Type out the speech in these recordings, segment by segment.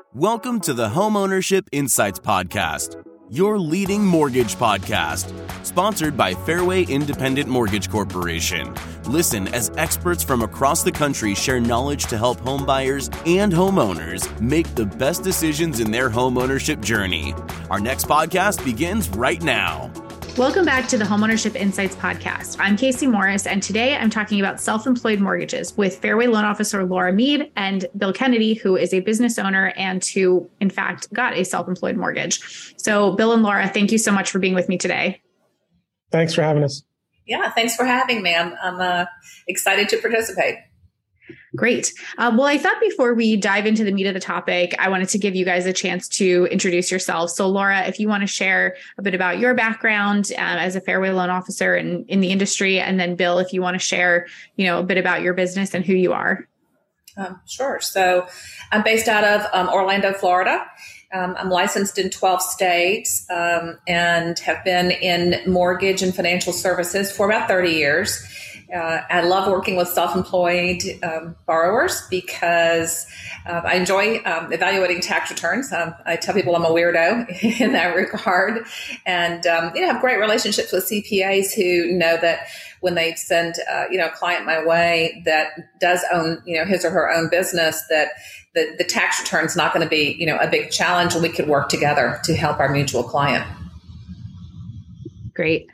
Welcome to the Homeownership Insights Podcast, your leading mortgage podcast, sponsored by Fairway Independent Mortgage Corporation. Listen as experts from across the country share knowledge to help homebuyers and homeowners make the best decisions in their homeownership journey. Our next podcast begins right now. Welcome back to the Homeownership Insights Podcast. I'm Casey Morris, and today I'm talking about self-employed mortgages with Fairway Loan Officer Laura Mead and Bill Kennedy, who is a business owner and who, in fact, got a self-employed mortgage. So Bill and Laura, thank you so much for being with me today. Thanks for having us. Yeah, thanks for having me. I'm excited to participate. Great. Well, I thought before we dive into the meat of the topic, I wanted to give you guys a chance to introduce yourselves. So Laura, if you want to share a bit about your background as a Fairway Loan Officer in the industry, and then Bill, if you want to share, a bit about your business and who you are. Sure. So I'm based out of Orlando, Florida. I'm licensed in 12 states and have been in mortgage and financial services for about 30 years. I love working with self-employed borrowers because I enjoy evaluating tax returns. I tell people I'm a weirdo in that regard, and have great relationships with CPAs who know that when they send a client my way that does own his or her own business, that the tax return is not going to be a big challenge, and we could work together to help our mutual client. Great.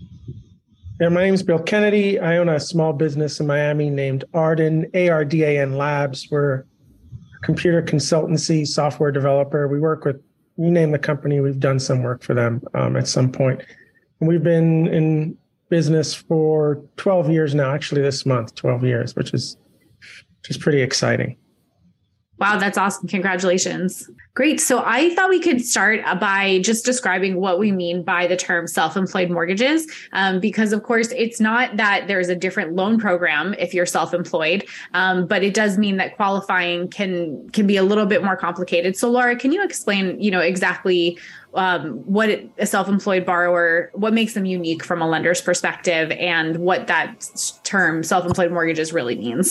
Yeah, my name is Bill Kennedy. I own a small business in Miami named Ardan, ARDAN Labs. We're a computer consultancy software developer. We work with, you name the company, we've done some work for them at some point. And we've been in business for 12 years now, actually this month, 12 years, which is pretty exciting. Wow, that's awesome. Congratulations. Great. So I thought we could start by just describing what we mean by the term self-employed mortgages, because of course, it's not that there's a different loan program if you're self-employed, but it does mean that qualifying can be a little bit more complicated. So Laura, can you explain, exactly what a self-employed borrower, what makes them unique from a lender's perspective, and what that term self-employed mortgages really means?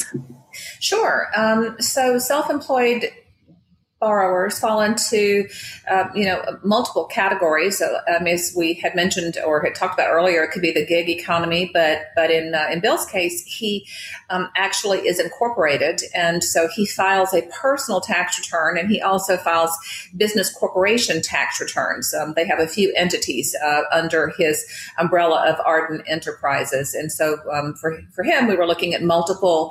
Sure. So self-employed borrowers fall into, multiple categories. So, as we had mentioned or had talked about earlier, it could be the gig economy, but in Bill's case, he actually is incorporated, and so he files a personal tax return, and he also files business corporation tax returns. They have a few entities under his umbrella of Ardan Enterprises, and so for him, we were looking at multiple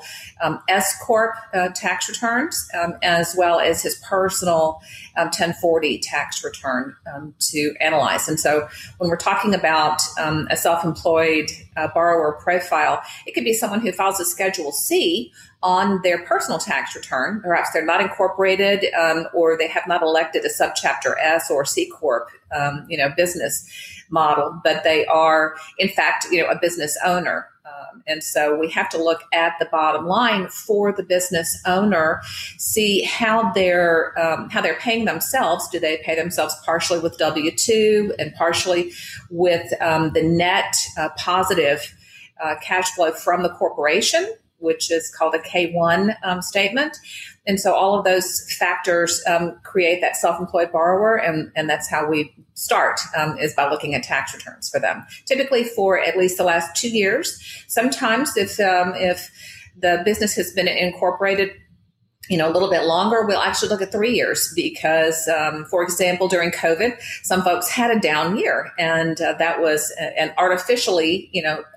S corp tax returns as well as his personal 1040 tax return to analyze. And so when we're talking about a self-employed borrower profile, it could be someone who files a Schedule C on their personal tax return. Perhaps they're not incorporated or they have not elected a subchapter S or C Corp business model, but they are, in fact, a business owner. And so we have to look at the bottom line for the business owner, see how they're paying themselves. Do they pay themselves partially with W-2 and partially with the net positive cash flow from the corporation, which is called a K-1 statement? And so all of those factors create that self-employed borrower, and that's how we start, is by looking at tax returns for them, typically for at least the last 2 years. Sometimes if the business has been incorporated a little bit longer, we'll actually look at 3 years because, for example, during COVID, some folks had a down year, and that was an artificially,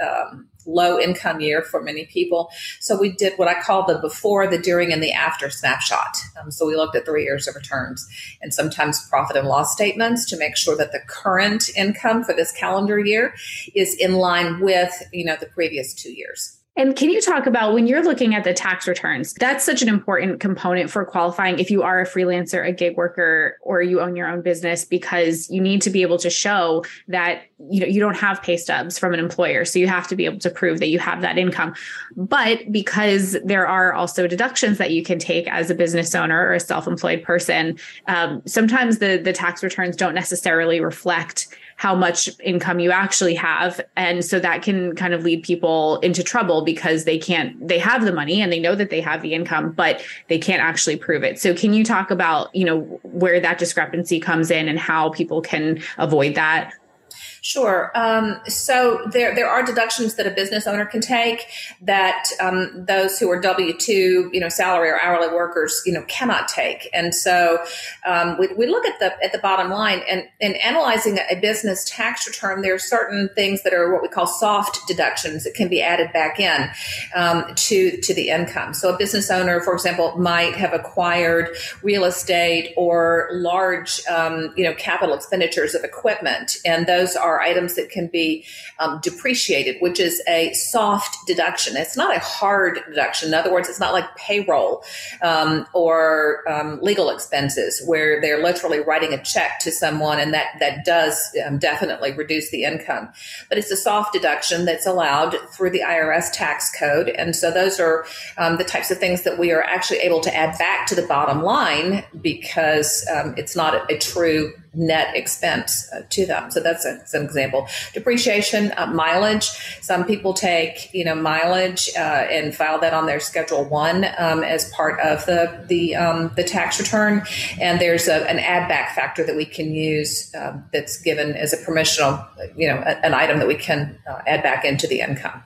low income year for many people. So we did what I call the before, the during, and the after snapshot. So we looked at 3 years of returns and sometimes profit and loss statements to make sure that the current income for this calendar year is in line with, the previous 2 years. And can you talk about when you're looking at the tax returns, that's such an important component for qualifying if you are a freelancer, a gig worker, or you own your own business, because you need to be able to show that you don't have pay stubs from an employer. So you have to be able to prove that you have that income. But because there are also deductions that you can take as a business owner or a self-employed person, sometimes the tax returns don't necessarily reflect how much income you actually have. And so that can kind of lead people into trouble because they have the money and they know that they have the income, but they can't actually prove it. So can you talk about, where that discrepancy comes in and how people can avoid that? Sure. So there are deductions that a business owner can take that those who are W-2, salary or hourly workers, cannot take. And so we look at the bottom line, and in analyzing a business tax return, there are certain things that are what we call soft deductions that can be added back in to the income. So a business owner, for example, might have acquired real estate or large, capital expenditures of equipment, and those are items that can be depreciated, which is a soft deduction. It's not a hard deduction. In other words, it's not like payroll or legal expenses where they're literally writing a check to someone, and that does definitely reduce the income. But it's a soft deduction that's allowed through the IRS tax code. And so those are the types of things that we are actually able to add back to the bottom line because it's not a true net expense to them. So that's an example. Depreciation, mileage. Some people take, mileage and file that on their Schedule 1 as part of the tax return. And there's an add back factor that we can use that's given as a permissional, an item that we can add back into the income.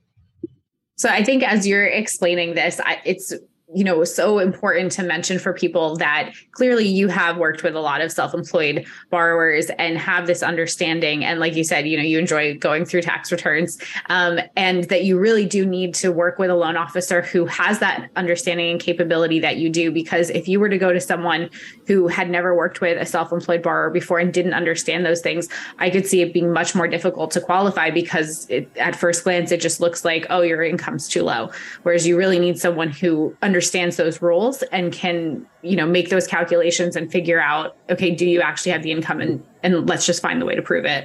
So I think as you're explaining this, it's so important to mention for people that clearly you have worked with a lot of self-employed borrowers and have this understanding. And like you said, you enjoy going through tax returns and that you really do need to work with a loan officer who has that understanding and capability that you do. Because if you were to go to someone who had never worked with a self-employed borrower before and didn't understand those things, I could see it being much more difficult to qualify because at first glance, it just looks like, oh, your income's too low. Whereas you really need someone who understands those rules and can, make those calculations and figure out, okay, do you actually have the income and let's just find the way to prove it.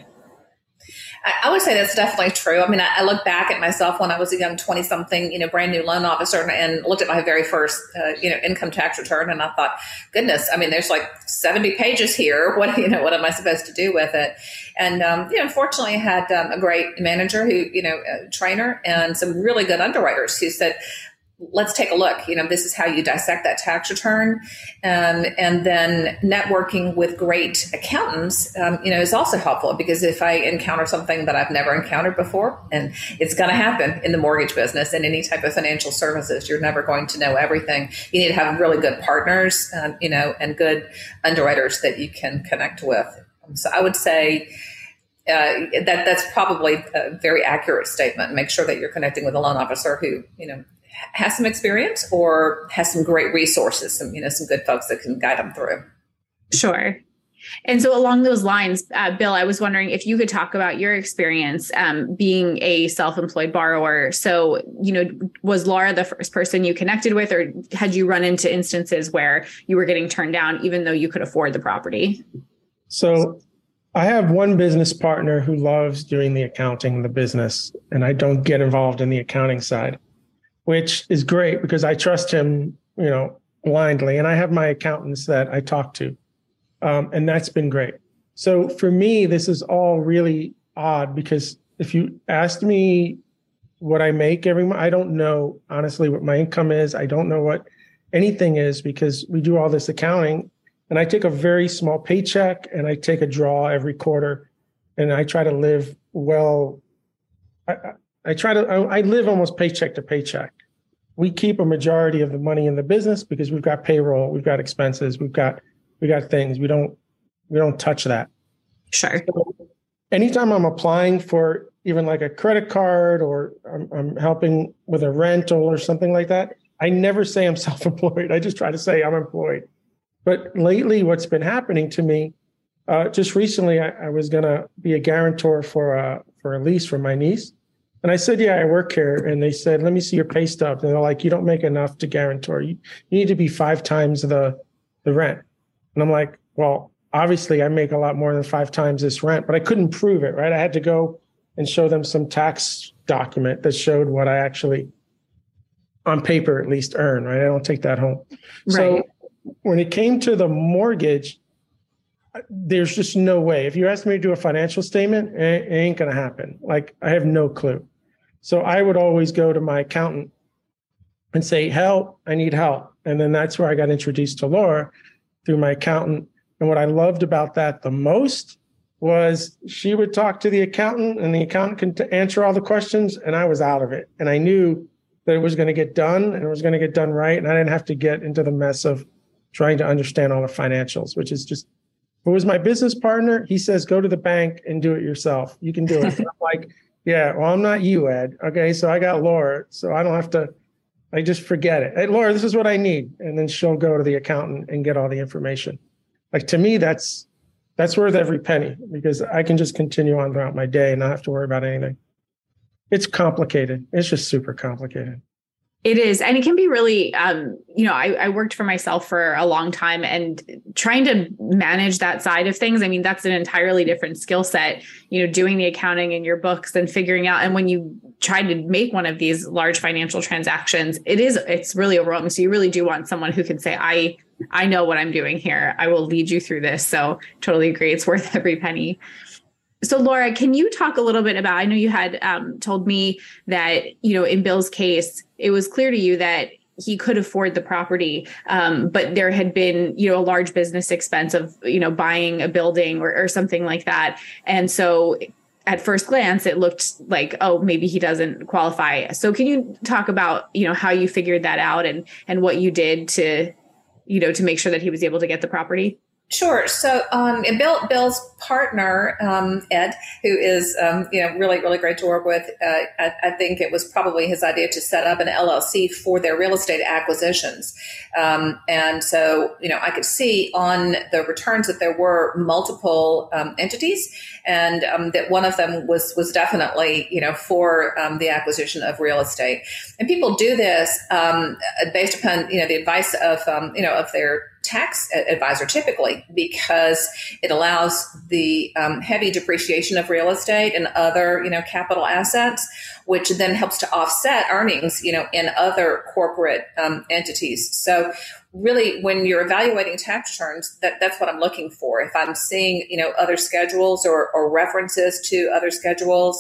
I would say that's definitely true. I mean, I look back at myself when I was a young 20-something, brand new loan officer and looked at my very first, income tax return. And I thought, goodness, I mean, there's like 70 pages here. What am I supposed to do with it? And, unfortunately, I had a great manager who, a trainer and some really good underwriters who said, let's take a look. This is how you dissect that tax return. And then networking with great accountants, is also helpful because if I encounter something that I've never encountered before, and it's going to happen in the mortgage business and any type of financial services, you're never going to know everything. You need to have really good partners, and good underwriters that you can connect with. So I would say, that's probably a very accurate statement. Make sure that you're connecting with a loan officer who, has some experience or has some great resources, some good folks that can guide them through. Sure. And so along those lines, Bill, I was wondering if you could talk about your experience being a self-employed borrower. So, was Laura the first person you connected with, or had you run into instances where you were getting turned down even though you could afford the property? So I have one business partner who loves doing the accounting, the business, and I don't get involved in the accounting side, which is great because I trust him, blindly. And I have my accountants that I talk to. And that's been great. So for me, this is all really odd because if you asked me what I make every month, I don't know, honestly, what my income is. I don't know what anything is because we do all this accounting and I take a very small paycheck and I take a draw every quarter and I try to live well. I live almost paycheck to paycheck. We keep a majority of the money in the business because we've got payroll, we've got expenses, we've got things. We don't touch that. Sure. So anytime I'm applying for even like a credit card or I'm helping with a rental or something like that, I never say I'm self-employed. I just try to say I'm employed. But lately, what's been happening to me, just recently, I was going to be a guarantor for a lease for my niece. And I said, yeah, I work here. And they said, let me see your pay stubs. And they're like, you don't make enough to guarantor. You need to be 5 times the rent. And I'm like, well, obviously I make a lot more than 5 times this rent, but I couldn't prove it, right? I had to go and show them some tax document that showed what I actually, on paper at least, earn, right? I don't take that home. Right. So when it came to the mortgage, there's just no way. If you ask me to do a financial statement, it ain't going to happen. Like, I have no clue. So I would always go to my accountant and say, help, I need help. And then that's where I got introduced to Laura, through my accountant. And what I loved about that the most was she would talk to the accountant, and the accountant could answer all the questions, and I was out of it. And I knew that it was going to get done, and it was going to get done right. And I didn't have to get into the mess of trying to understand all the financials, which is just, if it was my business partner, he says, go to the bank and do it yourself. You can do it. I'm like, yeah, well, I'm not you, Ed. Okay, so I got Laura, so I don't have to, I just forget it. Hey, Laura, this is what I need. And then she'll go to the accountant and get all the information. Like, to me, that's worth every penny, because I can just continue on throughout my day and not have to worry about anything. It's complicated. It's just super complicated. It is. And it can be really, I worked for myself for a long time, and trying to manage that side of things. I mean, that's an entirely different skill set, doing the accounting in your books and figuring out. And when you try to make one of these large financial transactions, it's really overwhelming. So you really do want someone who can say, I know what I'm doing here. I will lead you through this. So totally agree. It's worth every penny. So Laura, can you talk a little bit about, I know you had told me that, in Bill's case, it was clear to you that he could afford the property, but there had been, a large business expense of, buying a building or something like that. And so at first glance, it looked like, oh, maybe he doesn't qualify. So can you talk about, how you figured that out and what you did to make sure that he was able to get the property? Sure. So, Bill's partner, Ed, who is, really, really great to work with. I think it was probably his idea to set up an LLC for their real estate acquisitions. And so, I could see on the returns that there were multiple, entities, and, that one of them was definitely, for, the acquisition of real estate. And people do this, based upon, the advice of, of their tax advisor, typically, because it allows the heavy depreciation of real estate and other, capital assets, which then helps to offset earnings, in other corporate entities. So really, when you're evaluating tax returns, that's what I'm looking for. If I'm seeing, other schedules or references to other schedules,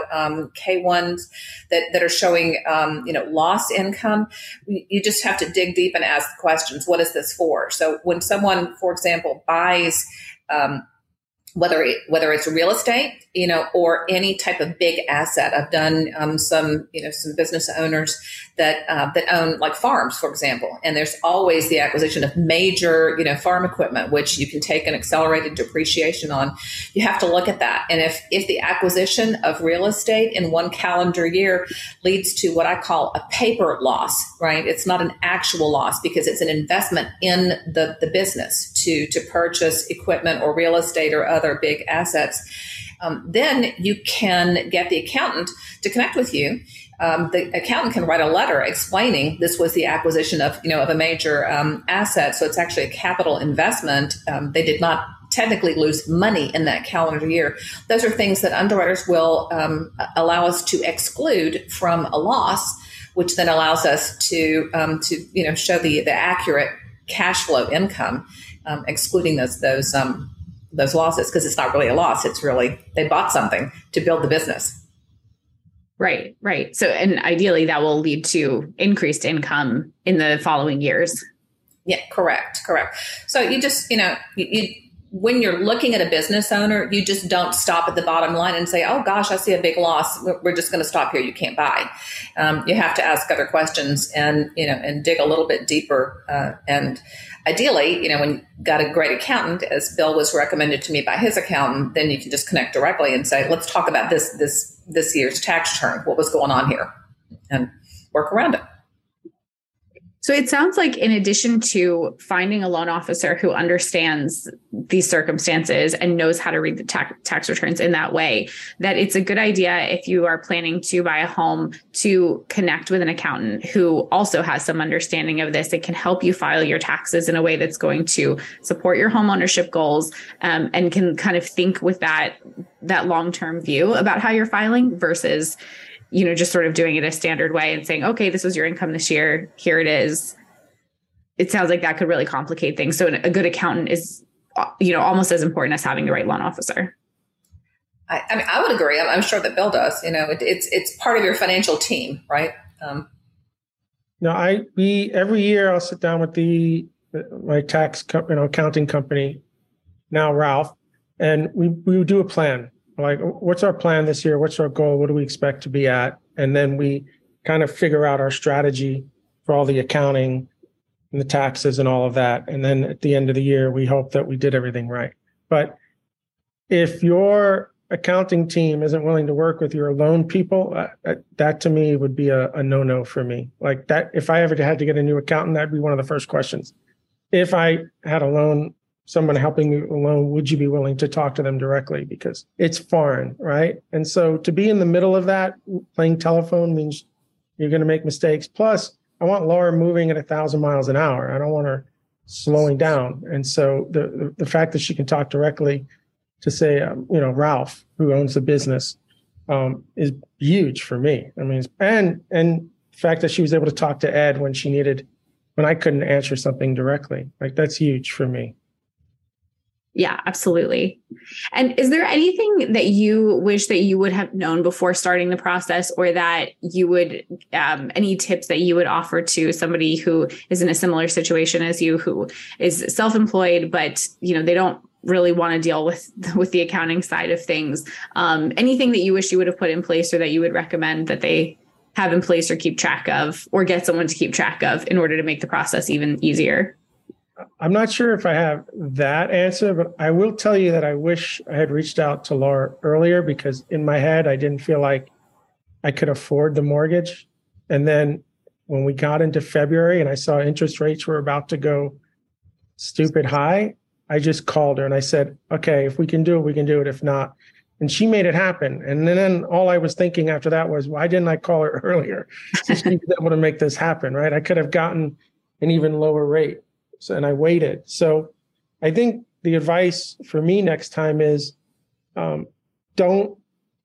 K1s that are showing, loss income, you just have to dig deep and ask the questions. What is this for? So when someone, for example, buys, whether it's real estate, or any type of big asset. I've done some business owners that own like farms, for example, and there's always the acquisition of major, farm equipment, which you can take an accelerated depreciation on. You have to look at that. And if the acquisition of real estate in one calendar year leads to what I call a paper loss, right? It's not an actual loss because it's an investment in the business to purchase equipment or real estate or other big assets. Then you can get the accountant to connect with you. The accountant can write a letter explaining this was the acquisition of a major asset. So it's actually a capital investment. They did not technically lose money in that calendar year. Those are things that underwriters will allow us to exclude from a loss, which then allows us to show the accurate cash flow income, excluding those losses, because it's not really a loss. It's really, they bought something to build the business. Right. So, and ideally that will lead to increased income in the following years. Yeah, correct. So you just, when you're looking at a business owner, you just don't stop at the bottom line and say, oh gosh, I see a big loss. We're just going to stop here. You can't buy. You have to ask other questions and dig a little bit deeper. And ideally, when you got a great accountant, as Bill was recommended to me by his accountant, then you can just connect directly and say, let's talk about this year's tax return. What was going on here? And work around it. So it sounds like in addition to finding a loan officer who understands these circumstances and knows how to read the tax returns in that way, that it's a good idea if you are planning to buy a home to connect with an accountant who also has some understanding of this. It can help you file your taxes in a way that's going to support your home ownership goals, and can kind of think with that long-term view about how you're filing versus just sort of doing it a standard way and saying, okay, this was your income this year. Here it is. It sounds like that could really complicate things. So a good accountant is almost as important as having the right loan officer. I mean, I would agree. I'm sure that Bill does. It's part of your financial team, right? Every year I'll sit down with my tax accounting company, now Ralph, and we do a plan. Like, what's our plan this year? What's our goal? What do we expect to be at? And then we kind of figure out our strategy for all the accounting and the taxes and all of that. And then at the end of the year, we hope that we did everything right. But if your accounting team isn't willing to work with your loan people, that to me would be a no-no for me. Like that, if I ever had to get a new accountant, that'd be one of the first questions. If I had someone helping me alone, would you be willing to talk to them directly? Because it's foreign, right? And so to be in the middle of that, playing telephone means you're going to make mistakes. Plus, I want Laura moving at 1,000 miles an hour. I don't want her slowing down. And so the fact that she can talk directly to say, Ralph, who owns the business, is huge for me. I mean, and the fact that she was able to talk to Ed when I couldn't answer something directly, like that's huge for me. Yeah, absolutely. And is there anything that you wish that you would have known before starting the process, or that you would, any tips that you would offer to somebody who is in a similar situation as you, who is self-employed, but, they don't really want to deal with the accounting side of things? Anything that you wish you would have put in place, or that you would recommend that they have in place or keep track of, or get someone to keep track of in order to make the process even easier? I'm not sure if I have that answer, but I will tell you that I wish I had reached out to Laura earlier, because in my head, I didn't feel like I could afford the mortgage. And then when we got into February and I saw interest rates were about to go stupid high, I just called her and I said, okay, if we can do it, we can do it. If not, and she made it happen. And then all I was thinking after that was, why didn't I call her earlier? So she was able to make this happen, right? I could have gotten an even lower rate. And I waited. So I think the advice for me next time is don't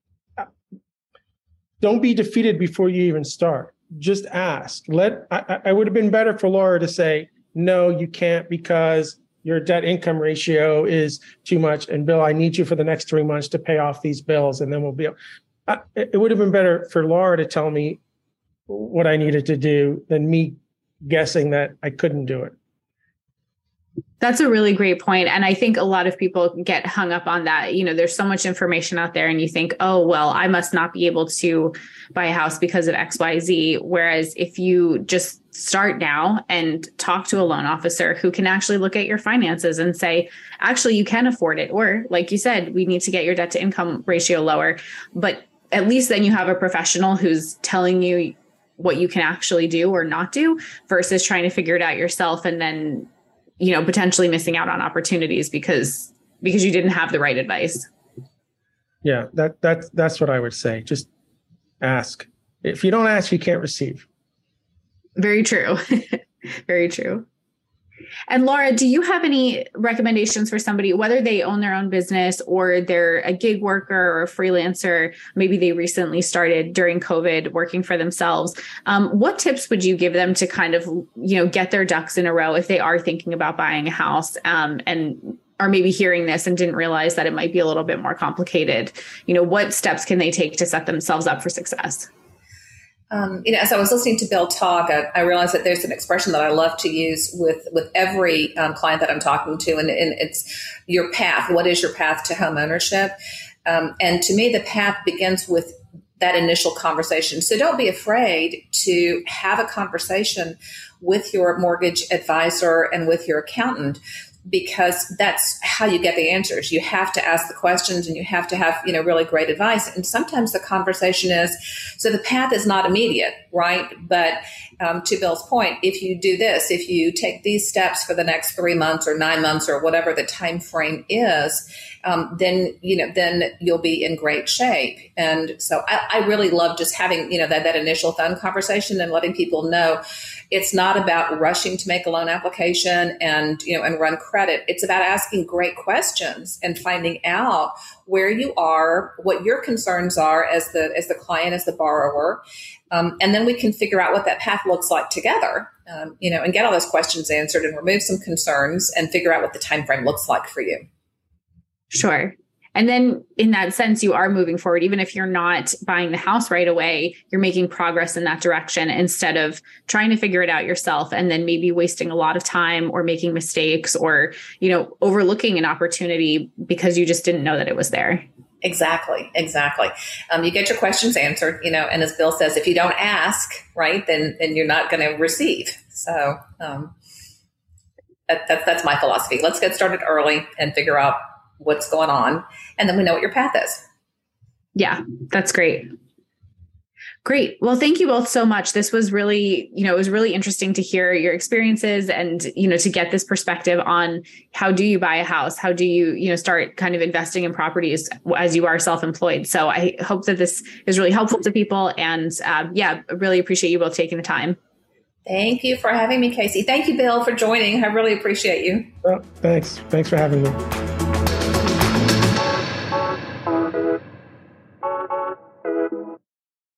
be defeated before you even start. Just ask. I would have been better for Laura to say, no, you can't because your debt income ratio is too much. And Bill, I need you for the next 3 months to pay off these bills. And then we'll be, it would have been better for Laura to tell me what I needed to do than me guessing that I couldn't do it. That's a really great point. And I think a lot of people get hung up on that. There's so much information out there and you think, oh, well, I must not be able to buy a house because of XYZ. Whereas if you just start now and talk to a loan officer who can actually look at your finances and say, actually, you can afford it. Or like you said, we need to get your debt to income ratio lower. But at least then you have a professional who's telling you what you can actually do or not do, versus trying to figure it out yourself and then potentially missing out on opportunities because you didn't have the right advice. Yeah, that's what I would say. Just ask. If you don't ask, you can't receive. Very true. Very true. And Laura, do you have any recommendations for somebody, whether they own their own business or they're a gig worker or a freelancer, maybe they recently started during COVID working for themselves? What tips would you give them to kind of, get their ducks in a row if they are thinking about buying a house and are maybe hearing this and didn't realize that it might be a little bit more complicated? What steps can they take to set themselves up for success? As I was listening to Bill talk, I realized that there's an expression that I love to use with every client that I'm talking to, and it's your path. What is your path to home ownership? And to me, the path begins with that initial conversation. So don't be afraid to have a conversation with your mortgage advisor and with your accountant, because that's how you get the answers. You have to ask the questions and you have to have, really great advice. And sometimes the conversation is, so the path is not immediate, right? But to Bill's point, if you do this, if you take these steps for the next 3 months or 9 months or whatever the time frame is, then you'll be in great shape. And so I really love just having, that initial phone conversation and letting people know it's not about rushing to make a loan application and run credit. It's about asking great questions and finding out where you are, what your concerns are as the client, as the borrower. And then we can figure out what that path looks like together. and get all those questions answered and remove some concerns and figure out what the time frame looks like for you. Sure. And then in that sense, you are moving forward. Even if you're not buying the house right away, you're making progress in that direction instead of trying to figure it out yourself and then maybe wasting a lot of time or making mistakes or, overlooking an opportunity because you just didn't know that it was there. Exactly. You get your questions answered, and as Bill says, if you don't ask, right, then you're not going to receive. So that's my philosophy. Let's get started early and figure out what's going on. And then we know what your path is. Yeah, that's great. Great. Well, thank you both so much. This was really, it was really interesting to hear your experiences and, to get this perspective on how do you buy a house? How do you, start kind of investing in properties as you are self-employed? So I hope that this is really helpful to people. And really appreciate you both taking the time. Thank you for having me, Casey. Thank you, Bill, for joining. I really appreciate you. Well, thanks. Thanks for having me.